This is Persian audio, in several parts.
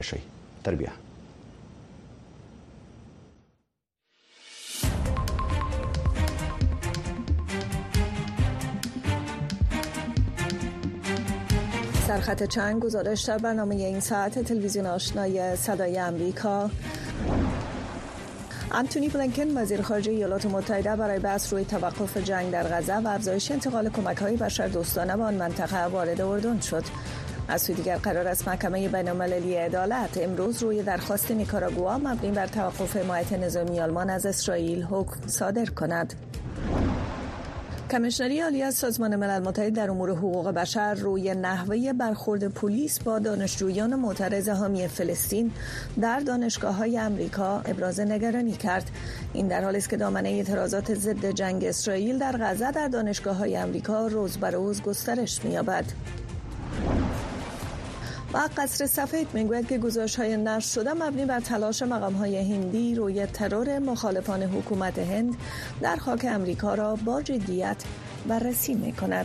شي تربیه. سرخط چند گزارش در برنامه این ساعت تلویزیون آشنای صدای امریکا. آنتونی بلینکن وزیر خارجه ایالات متحده برای بحث روی توقف جنگ در غزه و افزایش انتقال کمک‌های بشردوستانه به آن منطقه وارد اردن شد. از سوی دیگر قرار است محکمه بین‌المللی عدالت امروز روی درخواست نیکاراگوآ مبنی بر توقف حمایت نظامی آلمان از اسرائیل حکم صادر کند. کمیشنری عالی از سازمان ملل متحد در امور حقوق بشر روی نحوه برخورد پلیس با دانشجویان معترض حامی فلسطین در دانشگاه‌های آمریکا ابراز نگرانی کرد. این در حالی است که دامنه اعتراضات ضد جنگ اسرائیل در غزه در دانشگاه‌های آمریکا روز به روز گسترش می‌یابد. و قصر سفید میگوید که گزارش‌های نشر شده مبنی بر تلاش مقام‌های هندی روی ترور مخالفان حکومت هند در خاک امریکا را با جدیت بررسی می‌کند.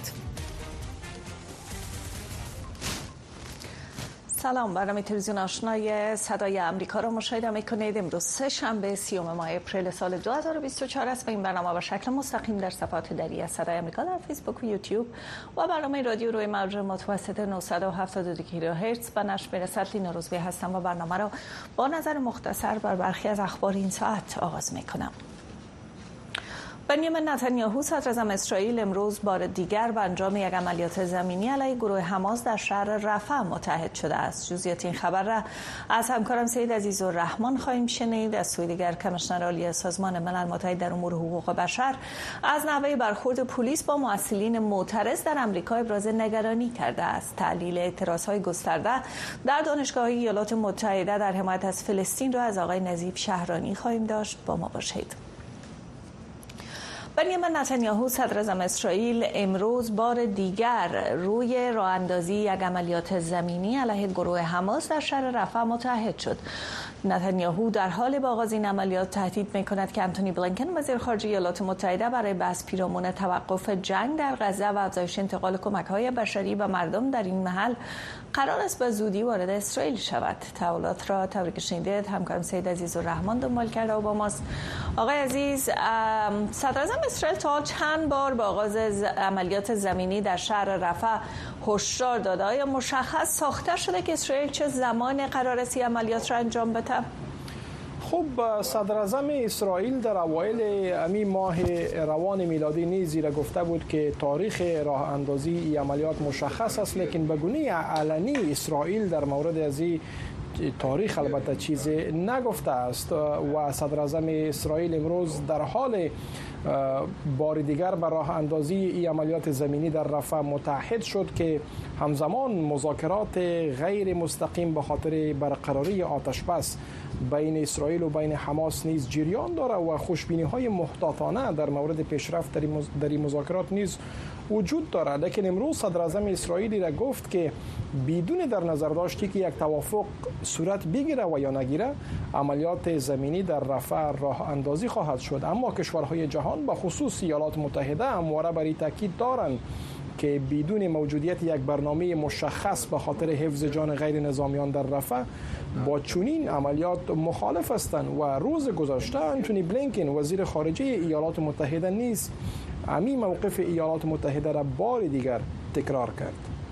سلام، برنامه تلویزیون آشنای صدای امریکا را مشاهده می‌کنید. امروز سه‌شنبه 30 ماه اپریل سال 2024 است و این برنامه به شکل مستقیم در صفحات دری صدای امریکا در فیسبوک و یوتیوب و برنامه رادیو روی موج متوسط 972 کیلوهرتز به نشر می‌رسد. لینا روزبی هستم و برنامه را با نظر مختصر بر برخی از اخبار این ساعت آغاز می‌کنم. بنیامین نتانیاهو صدراعظم اسرائیل امروز بار دیگر به انجام یک عملیات زمینی علیه گروه حماس در شهر رفح متحد شده است. جزئیات این خبر را از همکارم سید عزیزالرحمن خواهیم شنید. از سوی دیگر کمیشنر عالی سازمان ملل متحد در امور حقوق بشر از نحوه برخورد پلیس با معسلین معترض در آمریکا ابراز نگرانی کرده است. تحلیل اعتراضهای گسترده در دانشگاه‌های ایالات متحده در حمایت از فلسطین را از آقای نظیف شهرانی خواهیم داشت. با ما باشید. بنیامین نتانیاهو صدراعظم اسرائیل امروز بار دیگر روی راه اندازی یک عملیات زمینی علیه گروه حماس در شهر رفح متحد شد. نتانیاهو در حال به آغاز این عملیات تهدید می‌کند که آنتونی بلینکن وزیر خارجه ایالات متحده برای بحث پیرامون توقف جنگ در غزه و افزایش انتقال کمک‌های بشری به مردم در این محل قرار است به زودی وارد اسرائیل شود. تحولات را طوری که شنیدید همکارم سید عزیزالرحمن دنبال کرده و با ماست. آقای عزیز، صدراعظم اسرائیل تا چند بار با آغاز عملیات زمینی در شهر رفح هشدار داده. آیا مشخص ساخته شده که اسرائیل چه زمان قرار است این عملیات را انجام بده؟ خب، صدراعظم اسرائیل در اوایل همین ماه روان میلادی نیز را گفته بود که تاریخ راه اندازی این عملیات مشخص است، لیکن به گونه علنی اسرائیل در مورد از این تاریخ البته چیزی نگفته است و صدراعظم اسرائیل امروز در حال بار دیگر به راه اندازی این عملیات زمینی در رفح متحد شد که همزمان مذاکرات غیر مستقیم به خاطر برقراری آتش بس بین اسرائیل و بین حماس نیز جریان داره و خوشبینی‌های محتاطانه در مورد پیشرفت در این مذاکرات نیز وجود داره. لیکن امروز صدراعظم اسرائیلی را گفت که بدون در نظر داشتی که یک توافق صورت بگیره و یا نگیره عملیات زمینی در رفح راه اندازی خواهد شد. اما کشورهای جهان به خصوص ایالات متحده همواره بر این تاکید دارند که بدون موجودیت یک برنامه مشخص به خاطر حفظ جان غیر نظامیان در رفح با چنین عملیات مخالف هستند و روز گذشته آنتونی بلینکن وزیر خارجه ایالات متحده نیز همین موقف ایالات متحده را بار دیگر تکرار کرد.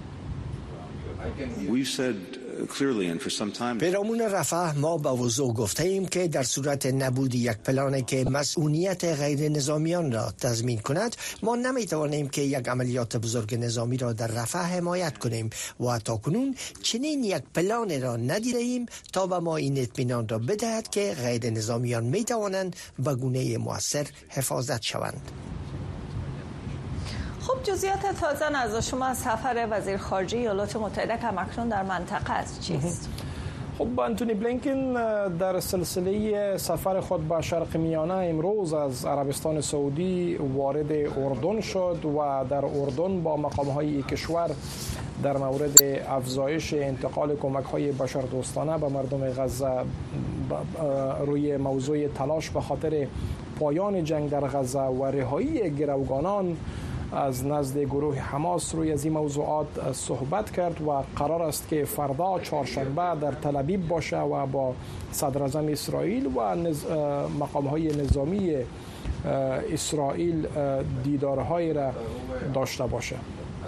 پیرامون رفح ما به وضوح گفته ایم که در صورت نبود یک پلانی که مسئولیت غیر نظامیان را تضمین کند ما نمیتوانیم که یک عملیات بزرگ نظامی را در رفح حمایت کنیم و تاکنون چنین یک پلان را ندیدیم تا به ما این اطمینان را بدهد که غیر نظامیان میتوانند به گونه مؤثر حفاظت شوند. خب، جزئیات تازه از شما سفر وزیر خارجه ایالات متحده که اکنون در منطقه است چیست؟ خب، آنتونی بلینکن در سلسله سفر خود به شرق میانه امروز از عربستان سعودی وارد اردن شد و در اردن با مقام‌های کشور در مورد افزایش انتقال کمک‌های بشردوستانه به مردم غزه روی موضوع تلاش به خاطر پایان جنگ در غزه و رهایی گروگانان از نزد گروه حماس روی از این موضوعات صحبت کرد و قرار است که فردا چهارشنبه در تل ابیب باشه و با صدر اعظم اسرائیل و مقام‌های نظامی اسرائیل دیدارهای را داشته باشه.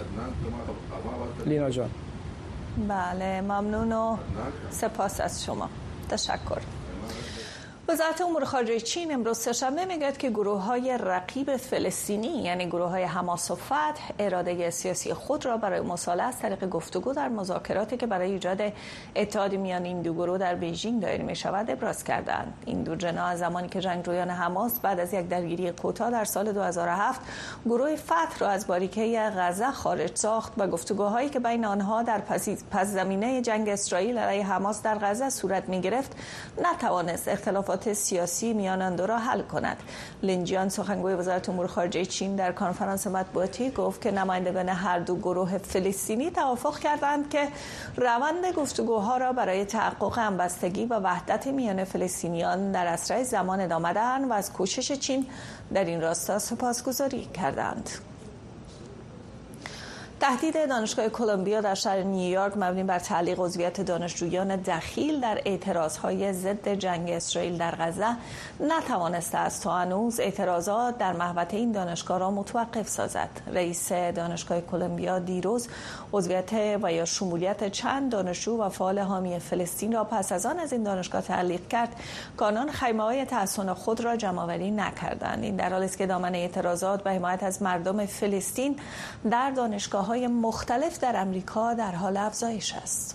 لینا جان. بله، ممنون و سپاس از شما. تشکر. وزارت امور خارجه چین امروز سه‌شنبه میگوید که گروه‌های رقیب فلسطینی یعنی گروه‌های حماس و فتح اراده سیاسی خود را برای مصالحه از طریق گفتگو در مذاکراتی که برای ایجاد اتحاد میان این دو گروه در بیژینگ دایر می‌شود ابراز کردند. این دو جناح از زمانی که جنگجویان حماس بعد از یک درگیری کوتاه در سال 2007 گروه فتح را از باریکه غزه خارج ساخت و گفتگوهایی که بین آنها در پس زمینه جنگ اسرائیل علیه حماس در غزه صورت می‌گرفت نتوانست اختلافات سیاسی میان آن دو را حل کند. لین جیان سخنگوی وزارت امور خارجه چین در کنفرانس مطبوعاتی گفت که نمایندگان هر دو گروه فلسطینی توافق کردند که روند گفتگوها را برای تحقق همبستگی و وحدت میان فلسطینیان در اسرع زمان ادامه دهند و از کوشش چین در این راستا سپاسگزاری کردند. تهدید دانشگاه کلمبیا در شهر نیویورک مبنی بر تعلیق عضویت دانشجویان دخیل در اعتراضهای ضد جنگ اسرائیل در غزه نتوانسته است تا هنوز اعتراضات در محوطه این دانشگاه را متوقف سازد. رئیس دانشگاه کلمبیا دیروز عضویت و یا شمولیت چند دانشجو و فعال حامی فلسطین را پس از آن از این دانشگاه تعلیق کرد که آنان خیمه‌های تحصن خود را جمع‌آوری نکردند. این در حالی است که دامنه اعتراضات به حمایت از مردم فلسطین در دانشگاه های مختلف در امریکا در حال افزایش است.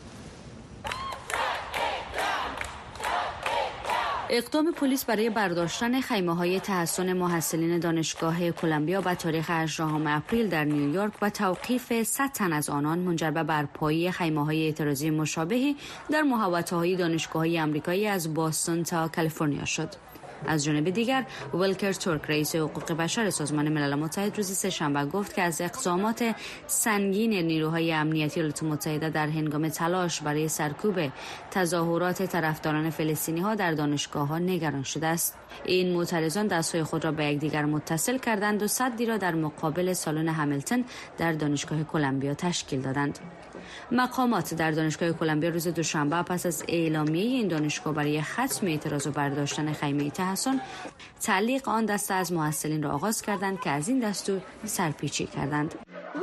اقدام پلیس برای برداشتن خیمه‌های تحصن محصلین دانشگاه کلمبیا به تاریخ 18 اپریل در نیویورک و توقیف 100 تن از آنان منجر به برپایی خیمه‌های اعتراضی مشابهی در محوطه‌های دانشگاه‌های آمریکایی از باستون تا کالیفرنیا شد. از جانب دیگر ولکر تورک رئیس حقوق بشر سازمان ملل متحد روز سه‌شنبه گفت که از اقدامات سنگین نیروهای امنیتی ایالات متحده در هنگام تلاش برای سرکوب تظاهرات طرفداران فلسطینی‌ها در دانشگاه‌ها نگران شده است. این معترضان دستهای خود را به یکدیگر متصل کردند و سدی را در مقابل سالن همیلتون در دانشگاه کلمبیا تشکیل دادند. مقامات در دانشگاه کلمبیا روز دوشنبه پس از اعلامیه این دانشگاه برای ختم اعتراض و برداشتن خیمه تحصن تعلیق آن دسته از محصلین را آغاز کردند که از این دستور سرپیچی کردند.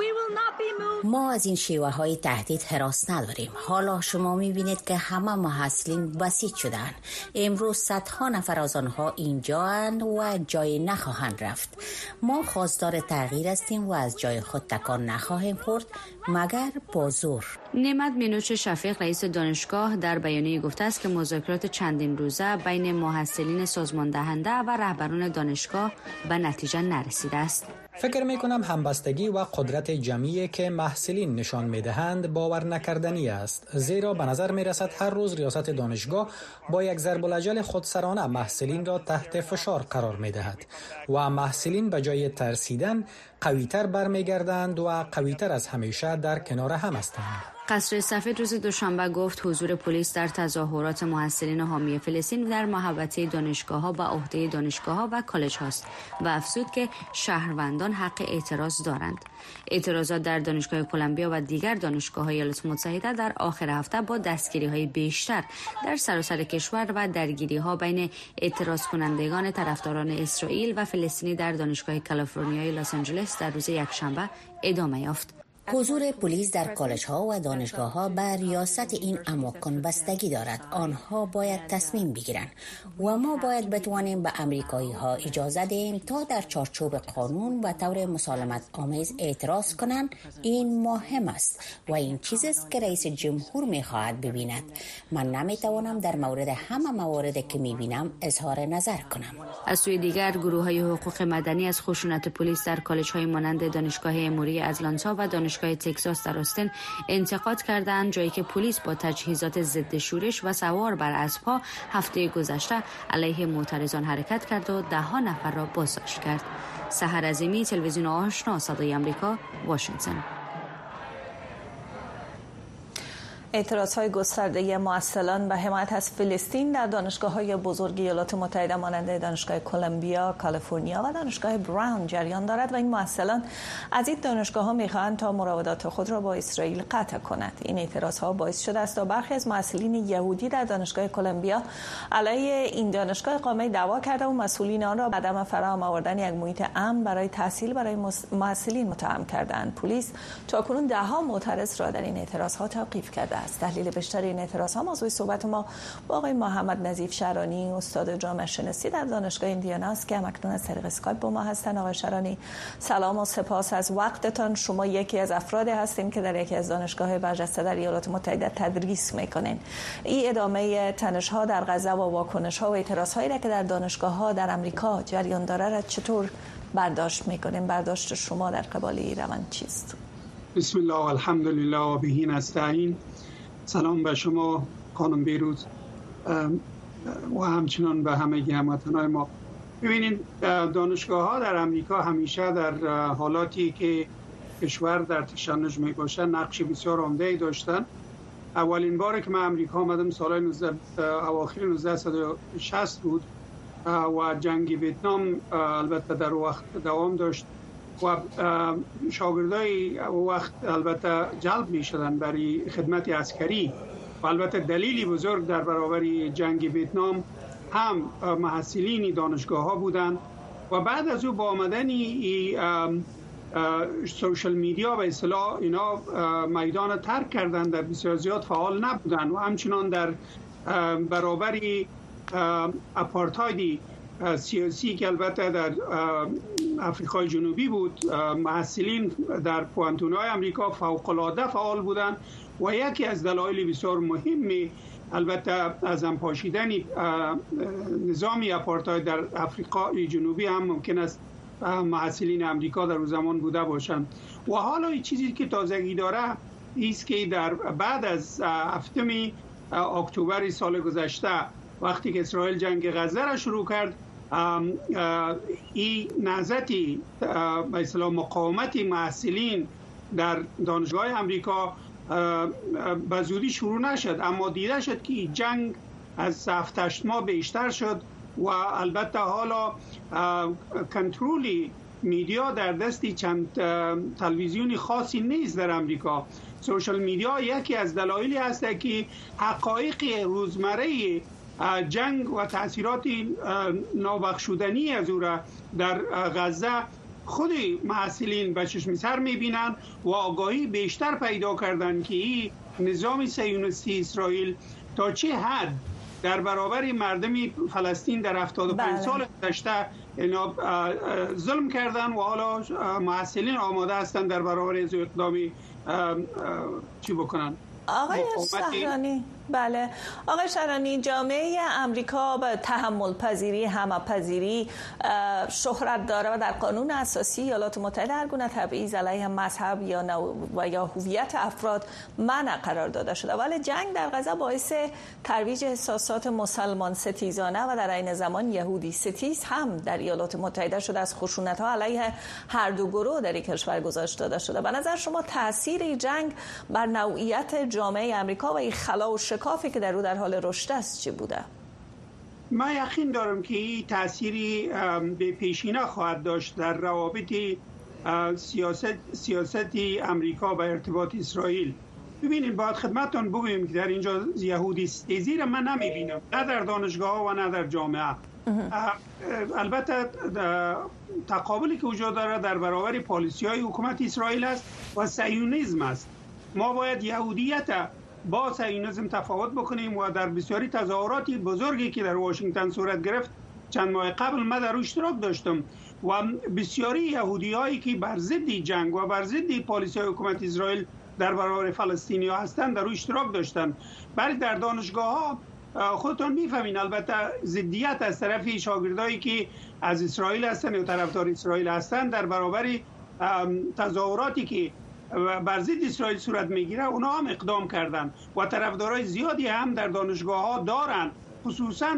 ما از این شیوه های تهدید هراس نداریم. حالا شما میبینید که همه محصلین بسیج شدن. امروز صدها نفر از آنها اینجااند و جای نخواهند رفت. ما خواستار تغییر هستیم و از جای خود تکان نخواهیم خورد مگر با زور. نعمت مینوچ شفیق رئیس دانشگاه در بیانیه گفته است که مذاکرات چندین روزه بین محصلین سازمان دهنده و رهبران دانشگاه به نتیجه نرسیده است. فکر می‌کنم همبستگی و قدرت جمعی که محصلین نشان می‌دهند باور نکردنی است، زیرا به نظر می‌رسد هر روز ریاست دانشگاه با یک ضرب الاجل خودسرانه محصلین را تحت فشار قرار می‌دهد و محصلین به جای ترسیدن قوی‌تر برمیگردند و قوی‌تر از همیشه در کنار هم هستند. قصر سفید روز دوشنبه گفت حضور پلیس در تظاهرات محصلین حامی فلسطین در محوطه دانشگاه‌ها به عهده دانشگاه‌ها و کالج هاست و افزود که شهروندان حق اعتراض دارند. اعتراضات در دانشگاه کلمبیا و دیگر دانشگاه‌های ایالات متحده در آخر هفته با دستگیری‌های بیشتر در سراسر کشور و درگیری‌ها بین اعتراض کنندگان طرفداران اسرائیل و فلسطینی در دانشگاه کالیفرنیای لس آنجلس در روز یکشنبه ادامه یافت. حضور پلیس در کالج ها و دانشگاه ها بر ریاست این اماکن بستگی دارد. آنها باید تصمیم بگیرند و ما باید بتوانیم به امریکایی ها اجازه دهیم تا در چارچوب قانون و طور مسالمت آمیز اعتراض کنند. این مهم است و این چیزی است که رئیس جمهور می‌خواهد ببیند. من نمی‌توانم در مورد همه مواردی که می‌بینم اظهار نظر کنم. از سوی دیگر گروه‌های حقوق مدنی از خشونت پلیس در کالج‌های مانند دانشگاه اموری اتلانتا و دانشگاه تگزاس در آستین انتقاد کردند، جایی که پلیس با تجهیزات ضد شورش و سوار بر اسب‌ها هفته گذشته علیه معترضان حرکت کرد و 10 نفر را بازداشت کرد. سحر عظیمی، تلویزیون آشنا، صدای آمریکا، واشنگتن. اعتراضهای گسترده معسلان به حمایت از فلسطین در دانشگاه‌های بزرگ ایالات متحده مانند دانشگاه کلمبیا، کالیفرنیا و دانشگاه براون جریان دارد و این معسلان از این دانشگاه‌ها می‌خواهند تا مراودات خود را با اسرائیل قطع کند. این اعتراضها باعث شده است تا برخی از معسلین یهودی در دانشگاه کلمبیا علیه این دانشگاه اقامه دعوا کرده و مسئولین آن را به عدم فراهم آوردن یک محیط امن برای تحصیل برای معسلین متهم کردند. پلیس تاکنون ده‌ها معترض را در این اعتراضها توقیف کرده است. تحلیل بیشتر این اعتراضها موضوع صحبت ما با آقای محمد نظیف شرانی، استاد جامعه شناسی در دانشگاه ایندیانا است که همکنون از طریق اسکایپ با ما هستند. آقای شرانی سلام و سپاس از وقتتان. شما یکی از افرادی هستین که در یکی از دانشگاه‌های برجسته در ایالات متحده تدریس میکنین. این ادامه تنش‌ها در غزه و واکنش‌ها و اعتراض‌هایی که در دانشگاه‌ها در آمریکا جریان داره را چطور برداشت میکنین؟ برداشت شما در قبال این روند چیست؟ بسم الله و الحمدلله و به نستعین. سلام به شما خانم بیروز و همچنان به همه هموطنان ما. ببینید دانشگاه‌ها در امریکا همیشه در حالاتی که کشور در تشنج می باشه نقش بسیار عمده‌ای داشتن. اولین باری که من امریکا آمدم سال اواخر 1960 بود و جنگ ویتنام البته در وقت دوام داشت و شاگردای وقت البته جلب می شدن برای خدمت عسکری و البته دلیلی بزرگ در برابر جنگ ویتنام هم محصلین دانشگاه ها بودند و بعد از او با آمدن سوشل میدیا به اصطلاح اینا میدان ترک کردن، در بسیار زیاد فعال نبودن و همچنان در برابر آپارتاید سیاسی که البته در آفریقای جنوبی بود، محصلین در پوانتون‌های آمریکا فوق‌العاده فعال بودند و یکی از دلایل بسیار مهمی البته از هم پاشیدن نظامی آپارتاید در آفریقای جنوبی هم ممکن است محصلین آمریکا در اون زمان بوده باشند. و حالا این چیزی که تازگی داره است که در بعد از 7 اکتبر سال گذشته وقتی که اسرائیل جنگ غزه را شروع کرد، این نهضتی به اصطلاح مقاومت محصلین در دانشگاه آمریکا به زودی شروع نشد، اما دیده شد که جنگ از 7-8 ماه بیشتر شد و البته حالا کنترل میدیا در دستی چند تلویزیونی خاصی نیست در آمریکا. سوشال میدیا یکی از دلایلی هست که حقایق روزمره جنگ و تاثیرات نابخشودنی از او را در غزه خود محصلین به چشم سر می‌بینند و آگاهی بیشتر پیدا کردند که این نظام صهیونیستی اسرائیل تا چه حد در برابر مردم فلسطین در 75 سال گذشته اینا ظلم کردن و حالا محصلین آماده هستند در برابر از اقدامی چی بکنن. آقای شهرانی، بله آقای شهرانی، جامعه امریکا به تحمل پذیری، همه‌پذیری شهرت داره و در قانون اساسی ایالات متحده هر گونه تبعیض علیه مذهب یا هویت افراد منع قرار داده شده، ولی جنگ در غزه باعث ترویج احساسات مسلمان ستیزانه و در عین زمان یهودی ستیز هم در ایالات متحده شده. از خشونت‌ها علیه هر دو گروه در این کشور گذاشته داده شده. به نظر شما تاثیر جنگ بر نوعیت جامعه امریکا و این خلا و شکافی که در او در حال رشد است چی بوده؟ من یقین دارم که این تأثیری به پیشینه خواهد داشت در روابط سیاستی امریکا و ارتباط اسرائیل. ببینید باید خدمتتون بگویم که در اینجا یهودی ستیزی را من نمیبینم، نه در دانشگاه و نه در جامعه. البته تقابلی که وجود داره در برابر پالیسی‌های حکومت اسرائیل است و صهیونیسم است. ما باید یهودیت با صهیونیسم تفاوت بکنیم و در بسیاری تظاهراتی بزرگی که در واشنگتن صورت گرفت چند ماه قبل من در اشتراک داشتم و بسیاری یهودی‌هایی که بر ضد جنگ و بر ضد پالیسی‌های حکومت اسرائیل در برابر فلسطینی‌ها هستند در اشتراک داشتن. ولی در دانشگاه‌ها خودتون می‌فهمین البته ضدیت از طرف شاگردایی که از اسرائیل هستند یا طرفدار اسرائیل هستند در برابر تظاهراتی که بر ضد اسرائیل صورت میگیره اونا هم اقدام کردن و طرفدارای زیادی هم در دانشگاه‌ها دارن، خصوصا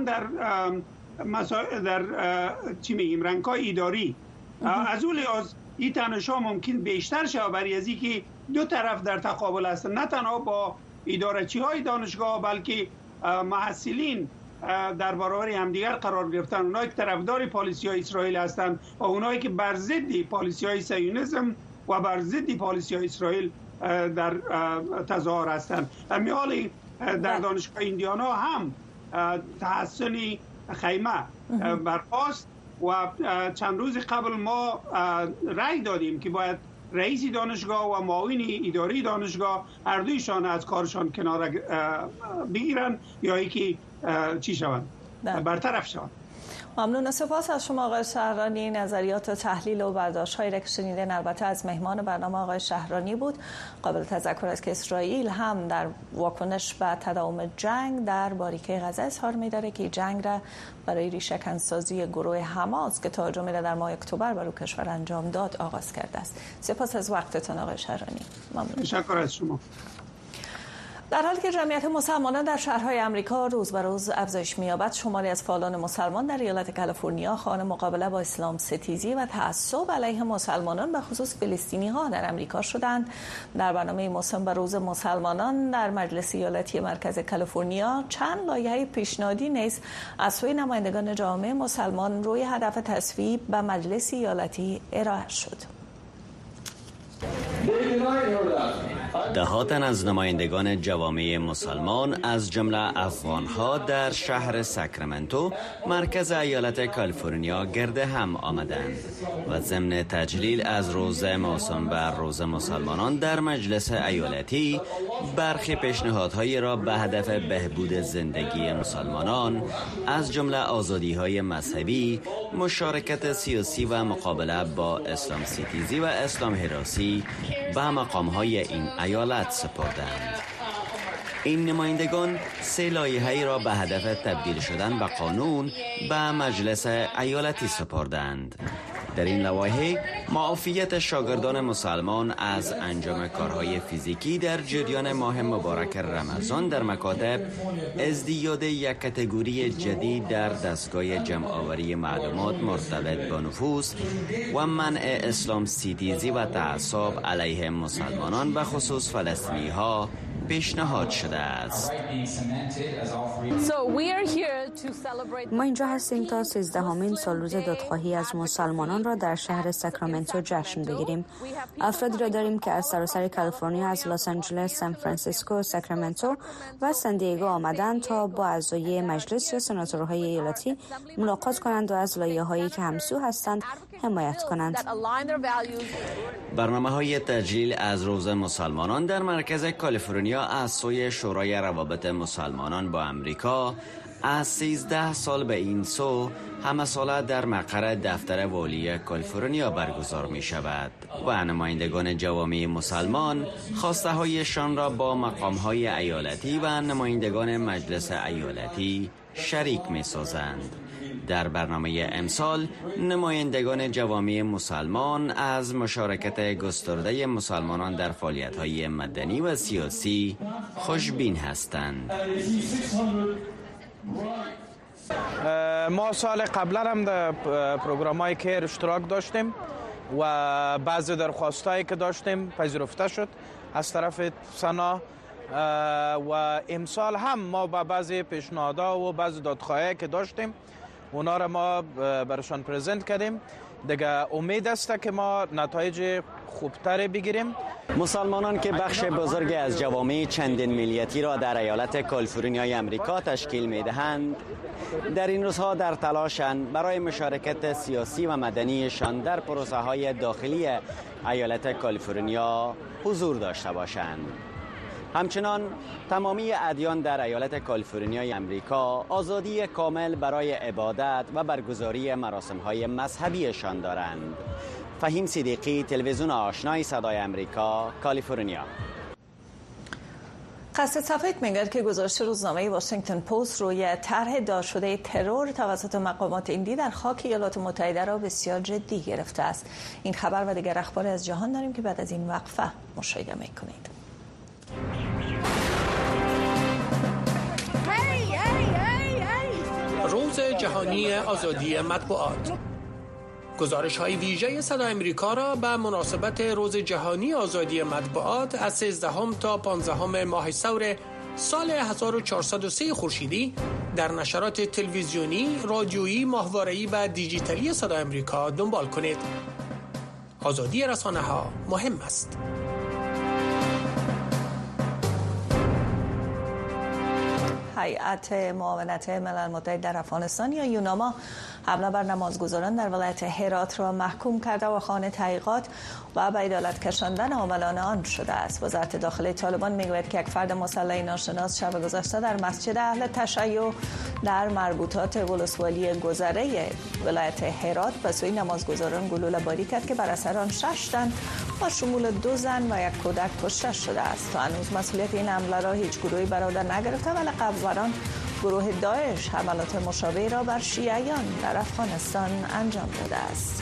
در چی میگیم رنگ‌های اداری. از اون لحاظ این تنش‌ها ممکن بیشتر شه برای از اینکه دو طرف در تقابل هستن، نه تنها با ادارچی های دانشگاه، بلکه محصلین در برابر همدیگر قرار گرفتن. اونایی که طرفدار پالیسی های اسرائیل هستند و اونایی که بر ضد پالیسی های صهیونیسم و بر ضد پالیسی های اسرائیل در تظاهر هستند. همین در دانشگاه ایندیانا هم تحسن خیمه برپاست و چند روز قبل ما رأی دادیم که باید رئیس دانشگاه و معاون اداری دانشگاه هر دویشان از کارشان کنار بگیرن یا یکی چی شوند، برطرف شوند. ممنون، سپاس از شما آقای شهرانی. نظریات و تحلیل و برداشت‌هایی را که شنیدین البته از مهمان برنامه آقای شهرانی بود. قابل تذکر است که اسرائیل هم در واکنش به تداوم جنگ در باریکه غزه اظهار می‌داره که جنگ را برای ریشه‌کنسازی گروه حماس که تا هجومی را در ماه اکتبر بر کشور انجام داد آغاز کرده است. سپاس از وقتتان آقای شهرانی. ممنون. تشکر از شما. در حالی که جمعیت مسلمانان در شهرهای امریکا روز به روز افزایش می‌یابد، شماری از فعالان مسلمان در ایالت کالیفرنیا خواهان مقابله با اسلام ستیزی و تعصب علیه مسلمانان به خصوص فلسطینی‌ها در امریکا شدند. در برنامه موسم به روز مسلمانان در مجلس ایالتی مرکز کالیفرنیا چند لایحه پیشنهادی نیز از سوی نمایندگان جامعه مسلمان روی هدف تصویب به مجلس ایالتی ارائه شد. دهاتن از نمایندگان جوامع مسلمان از جمله افغان‌ها در شهر ساکرامنتو مرکز ایالت کالیفرنیا گرد هم آمدند و ضمن تجلیل از روز موسوم بر روز مسلمانان در مجلس ایالتی برخی پیشنهادهای را به هدف بهبود زندگی مسلمانان از جمله آزادی‌های مذهبی، مشارکت سیاسی و مقابله با اسلام ستیزی و اسلام هراسی به مقام‌های این ایالت سپردند. این نمایندگان 3 لایحه‌ای را به هدف تبدیل شدن به قانون به مجلس ایالتی سپردند. در این لوایح معافیت شاگردان مسلمان از انجام کارهای فیزیکی در جریان ماه مبارک رمضان در مکاتب، ازدیاد یک کاتگوری جدید در دستگاه جمع‌آوری معلومات مرتبط با نفوس و منع اسلام ستیزی و تعصب علیه مسلمانان به خصوص فلسطینی‌ها پیشنهاد شده است. ما اینجا هستیم تا 13مین سالروز دادخواهی از مسلمانان را در شهر ساکرامنتو جشن بگیریم. افرادی را داریم که از سراسر کالیفرنیا، از لس آنجلس، سان فرانسیسکو، ساکرامنتو و سان دیگو آمدند تا با اعضای مجلس یا سناتورهای ایالتی ملاقات کنند و از لایحه‌هایی که همسو هستند حمایت کنند. برنامه‌های تجلیل از روز مسلمانان در مرکز کالیفرنیا از سوی شورای روابط مسلمانان با امریکا از 13 سال به این سو همه ساله در مقر دفتر والی کالیفرنیا برگزار می شود و نمایندگان جوامع مسلمان خواسته هایشان را با مقام های ایالتی و نمایندگان مجلس ایالتی شریک می سازند. در برنامه امسال نمایندگان جوامع مسلمان از مشارکت گسترده مسلمانان در فعالیت‌های مدنی و سیاسی خوشبین هستند. ما سال قبلا هم در پروگرام‌های کیر اشتراک داشتیم و بعضی درخواستایی که داشتیم پذیرفته شد از طرف سنا و امسال هم ما با بعضی پیشنهادها و بعضی دادخواهی که داشتیم اونا را ما برشان پرزنت کردیم. دیگه امید است که ما نتایج خوبتری بگیریم. مسلمانان که بخش بزرگی از جوامع چندین ملیتی را در ایالت کالیفرنیای امریکا تشکیل می‌دهند، در این روزها در تلاشند برای مشارکت سیاسی و مدنیشان در پروسه‌های داخلی ایالت کالیفرنیا حضور داشته باشند. همچنان تمامی ادیان در ایالت کالیفرنیای امریکا آزادی کامل برای عبادت و برگزاری مراسم‌های مذهبیشان دارند. فهیم صدیقی، تلویزیون آشنای صدای امریکا، کالیفرنیا. قصد صفحه میگه که گزارش روزنامه واشنگتن پست روی طرح دار شده ترور توسط مقامات هندی در خاک ایالات متحده را بسیار جدی گرفته است. این خبر و دیگر اخبار از جهان داریم که بعد از این وقفه مشاهده میکنید. روز جهانی آزادی مطبوعات. گزارش‌های ویژه صدای آمریکا را به مناسبت روز جهانی آزادی مطبوعات از 13 تا 15 ماه ثور سال 1403 خورشیدی در نشرات تلویزیونی، رادیویی، ماهواره‌ای و دیجیتالی صدای آمریکا دنبال کنید. آزادی رسانه‌ها مهم است. هیئت معاونت ملل متحد در افغانستان یا یوناما حمله بر نمازگزاران در ولایت هرات را محکوم کرده و خواهان تحقیقات و به عدالت کشاندن عاملان آن شده است. وزارت داخلی طالبان میگوید که یک فرد مسلح ناشناس شب گذشته در مسجد اهل تشیع در مربوطات ولسوالی گذره ولایت هرات به سوی نمازگزاران گلوله باری کرد که بر اثر آن 6 تن با شمول 2 زن و 1 کودک کشته شده است. تا هنوز مسئولیت این حمله را هیچ گروهی بر عهده نگرفته ولی قبل گروه داعش حملات مشابه را بر شیعیان در افغانستان انجام داده است.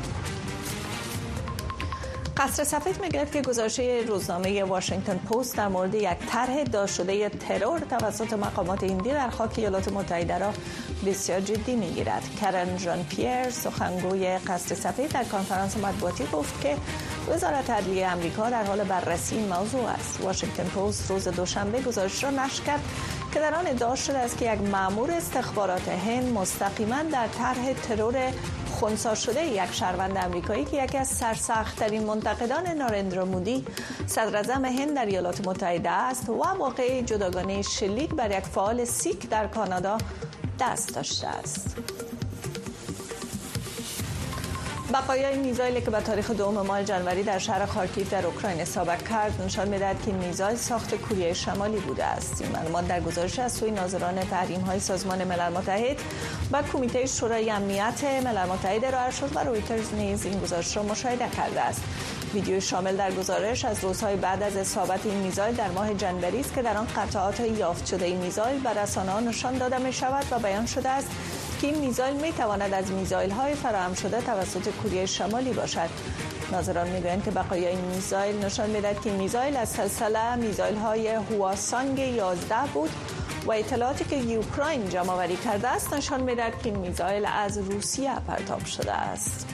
قصر سفید میگوید که گزارش روزنامه واشنگتن پست در مورد یک طرح داعش شده ترور توسط مقامات هندی در خاک ایالات متحده را بسیار جدی میگیرد. کرن ژان پیر سخنگوی قصر سفید در کنفرانس مطبوعاتی گفت که وزارت عدلیه آمریکا در حال بررسی این موضوع است. واشنگتن پست روز دوشنبه گزارش را نشر کرد که در آن ادعا شده است که یک مأمور استخبارات هند مستقیما در طرح ترور خنثی شده یک شهروند آمریکایی که یکی از سرسخت‌ترین منتقدان ناریندرا مودی صدر اعظم هند در ایالات متحده است و واقعه جداگانه شلیک بر یک فعال سیک در کانادا دست داشته است. بقایای میزایلی که به تاریخ 2 ماه جنوری در شهر خارکیف در اوکراین اصابت کرد نشان می‌دهد که میزایل ساخت کره شمالی بوده است. این معلومات در گزارش از سوی ناظران تحریم‌های سازمان ملل متحد و کمیته شورای امنیت ملل متحد ارائه شد و رویترز نیز این گزارش را مشاهده کرده است. ویدیو شامل در گزارش از روزهای بعد از اصابت این میزایل در ماه جنوری است که در آن قطعات یافت شده این میزایل به رسانه‌ها نشان داده می‌شود و بیان شده است که این میزایل می‌تواند از میزایل‌های فراهم شده توسط کره شمالی باشد. ناظران می‌گویند که بقایای این میزایل نشان می‌دهد که میزایل از سلسله میزایل‌های هواسانگ 11 بود و اطلاعاتی که اوکراین جمع‌آوری کرده است نشان می‌دهد که این میزایل از روسیه پرتاب شده است.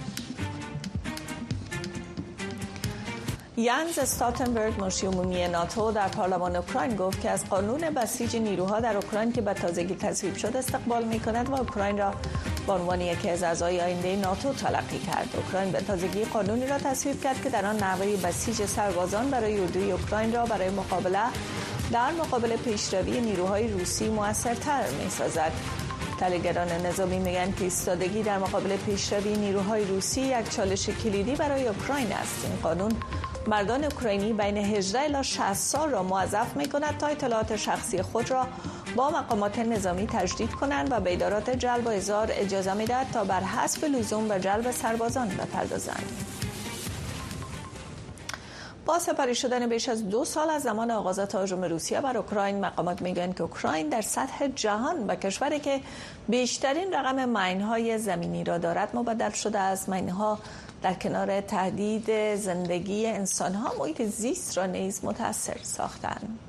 یانز استالتنبرگ مشیر عمومی ناتو در پارلمان اوکراین گفت که از قانون بسیج نیروها در اوکراین که به تازگی تصویب شد استقبال می‌کند و اوکراین را به عنوان یکی از اعضای آینده ناتو تلقی کرد. اوکراین به تازگی قانونی را تصویب کرد که در آن نحوه بسیج سربازان برای اردوی اوکراین را برای مقابله پیشروی نیروهای روسی موثرتر می‌سازد. تحلیلگران نظامی میگن که ایستادگی در مقابل پیشروی نیروهای روسی یک چالش کلیدی برای اوکراین است. این قانون مردان اوکراینی بین 18 الی 60 سال را موظف می‌کند تا اطلاعات شخصی خود را با مقامات نظامی تجدید کنند و به ادارات جلب و احضار اجازه می‌دهد تا بر حسب لزوم به جلب سربازان بپردازند. با سپاری شدن بیش از 2 سال از زمان آغاز تهاجم روسیه بر اوکراین، مقامات میگویند که اوکراین در سطح جهان و کشوری که بیشترین رقم ماین‌های زمینی را دارد مبدل شده است. ماین‌ها در کنار تهدید زندگی انسان‌ها محیط زیست را نیز متاثر ساختند.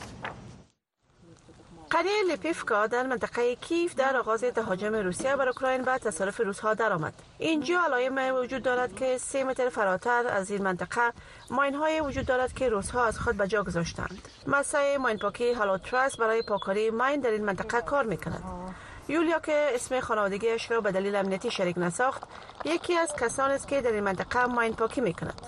قریه لپیفکا در منطقه کیف در آغاز تهاجم روسیه بر اوکراین به تصرف روس‌ها درآمد. اینجا علائم وجود دارد که 3 متر فراتر از این منطقه ماین‌های وجود دارد که روس‌ها از خود به جا گذاشتند. مؤسسه ماین‌پاکی هالوتراست برای پاککاری ماین در این منطقه کار می‌کند. یولیا که اسم خانوادگیش را به دلیل امنیتی شریک نساخت، یکی از کسانی است که در این منطقه ماین‌پاکی می‌کند.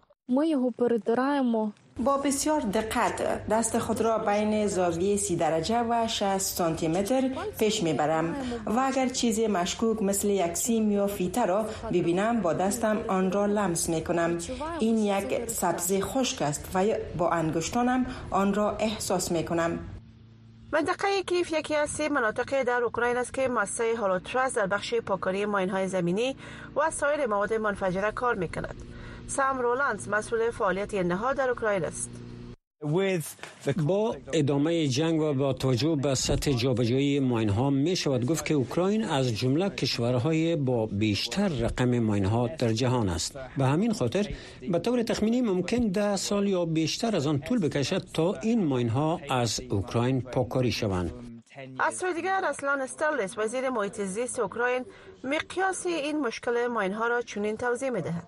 با بسیار دقت دست خود را بین زاویه 30 درجه و 60 سانتی متر پیش میبرم و اگر چیز مشکوک مثل یک سیم یا فیته را ببینم با دستم آن را لمس میکنم. این یک سبزی خشک است و با انگشتانم آن را احساس میکنم. منطقه کیف یکی از 3 مناطق در اوکراین است که مؤسسه هالوتراست در بخش پاککاری ماین‌های زمینی و سایر مواد منفجره کار میکند. سام رولانس مسئول فعالیت این نهاد در اوکراین است. با ادامه جنگ و با توجه به سطح جابجایی ماین‌ها می شود گفت که اوکراین از جمله کشورهای با بیشتر رقم ماین‌ها در جهان است. به همین خاطر به طور تخمینی ممکن 10 سال یا بیشتر از آن طول بکشد تا این ماین‌ها از اوکراین پاککاری شوند. از سوی دیگر اسلان استرلیس وزیر محیط زیست اوکراین مقیاس این مشکل ماین ها را چنین توضیح می‌دهد.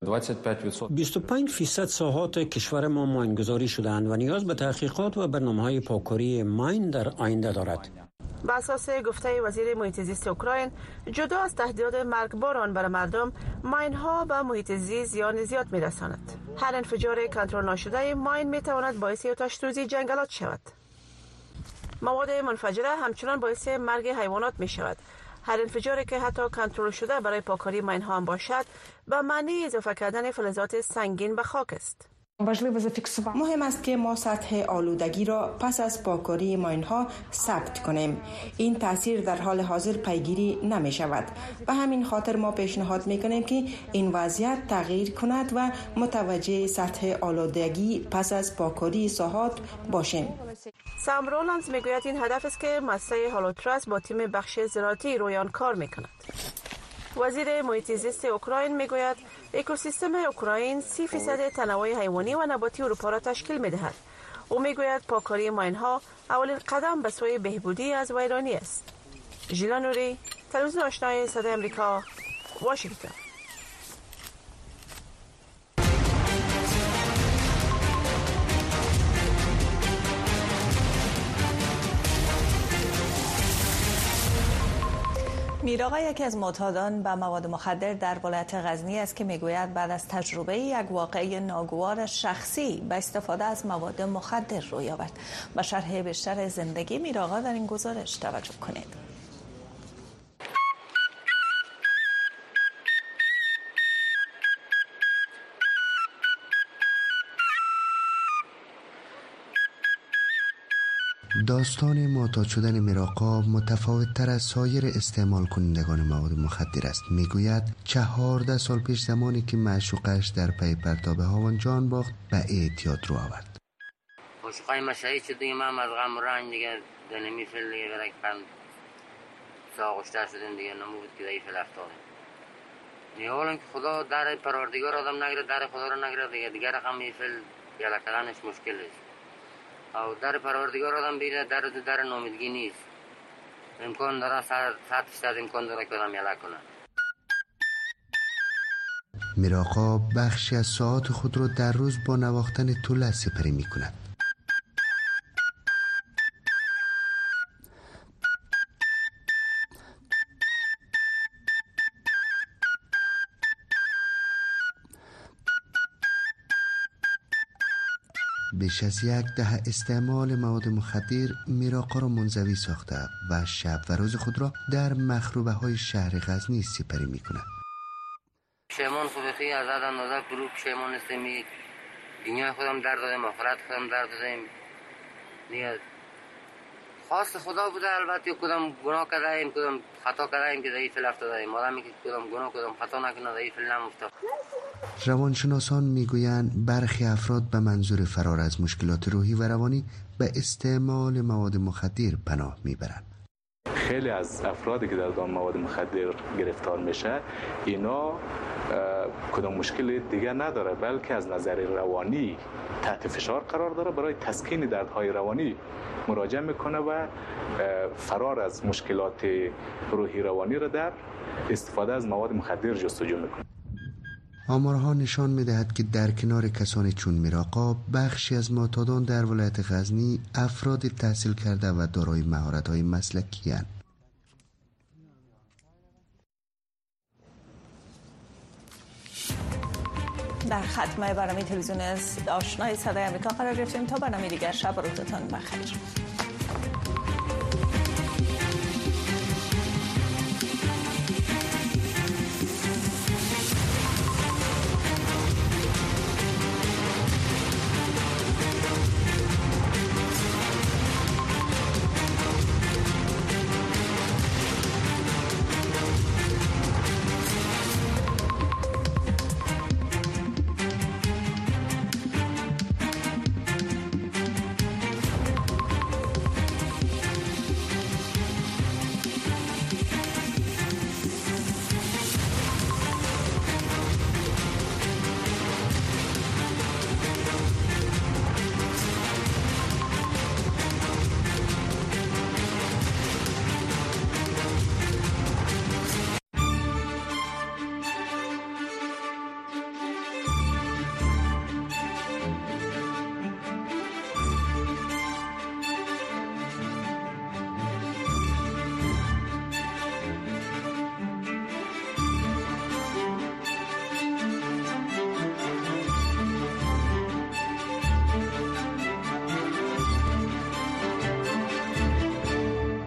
25% ساحات کشور ما ماینگذاری شدند و نیاز به تحقیقات و برنامه‌های پاککاری ماین در آینده دارد. به اساس گفته وزیر محیط زیست اوکراین، جدا از تهدیدات مرگبار بر مردم، ماین ها به محیط زیست زیان زیاد می‌رساند. هر انفجار کنترل نشده ماین می‌تواند باعث آتش سوزی جنگلات شود. مواد منفجره همچنان باعث مرگ حیوانات می‌شود. هر انفجاری که حتی کنترل شده برای پاککاری ماین ها هم باشد، به معنی اضافه کردن فلزات سنگین به خاک است. مهم است که ما سطح آلودگی را پس از پاککاری ماین ها ثبت کنیم. این تاثیر در حال حاضر پیگیری نمی شود. به همین خاطر ما پیشنهاد می کنیم که این وضعیت تغییر کند و متوجه سطح آلودگی پس از پاککاری ساحات باشیم. سام رولندز می گوید این هدف است که مؤسسه هالوتراست با تیم بخش زراعتی رویان کار می کند. وزیر محیط زیست اوکراین میگوید اکوسیستم اوکراین 30% تنوع حیوانی و نباتی اروپا را تشکیل می‌دهد. او میگوید پاککاری ماین‌ها اولین قدم به سوی بهبودی از ویرانی است. ژیلا نوری، تلویزیون آشنای صدای آمریکا، واشنگتن. میراقا یکی از معتادان به مواد مخدر در ولایت غزنی است که میگوید بعد از تجربه یک واقعه ناگوار شخصی به استفاده از مواد مخدر روی آورد. با شرح بیشتر زندگی میراقا در این گزارش توجه کنید. داستان معتاد شدن میراقا متفاوت تر از سایر استعمال کنندگان مواد مخدر است. میگوید 14 سال پیش زمانی که معشوقش در پی پرتاب هاون جان باخت به اعتیاد رو آورد. عشقای مشایی چه دیگه من از غم رنج دیگه دنمی فل دیگه برک پند ساغشتر شدن دیگه نمود که دیگه فل افتاده دیگه حالا که خدا در پروردگار آدم نگره در خدا رو نگره دیگه رقم فل یلا کردنش مشکل است. او در پروردگار آدم بیره در نامیدگی نیست. امکان داره 100% امکان داره که آدم یلا کنه. میراقا بخشی از ساعات خود را در روز با نواختن طلعت سپری می کند. بیش از 10 استعمال مواد مخدر میراقا را منزوی ساخته و شب و روز خود را در مخروبه های شهر غزنی سپری می کند. پشیمان خودخی از آدم نازک برو پشیمان استمی دنیا خودم درد دادم آخرت خودم درد دادم دیگه خواست خدا بوده. البته کدام گناه کردیم کدام خطا کردیم که ضعیف افتادیم. آدمی که کدام گناه کدام خطا نکنه ضعیف نمیفته. روانشناسان میگویند برخی افراد به منظور فرار از مشکلات روحی و روانی به استعمال مواد مخدر پناه میبرند. خیلی از افرادی که در دام مواد مخدر گرفتار میشه اینا کدام مشکل دیگه نداره بلکه از نظر روانی تحت فشار قرار داره. برای تسکین دردهای روانی مراجعه میکنه و فرار از مشکلات روحی روانی را در استفاده از مواد مخدر جستجو میکنه. آمارها نشان می‌دهد که در کنار کسانی چون میراقا بخشی از معتادان در ولایت غزنی افراد تحصیل کرده و دارای مهارت‌های مسلکی اند. در ختمه برنامه تلویزیون آشنای صدای آمریکا قرار گرفتیم. تا برنامه دیگر شب و روزتان بخیر.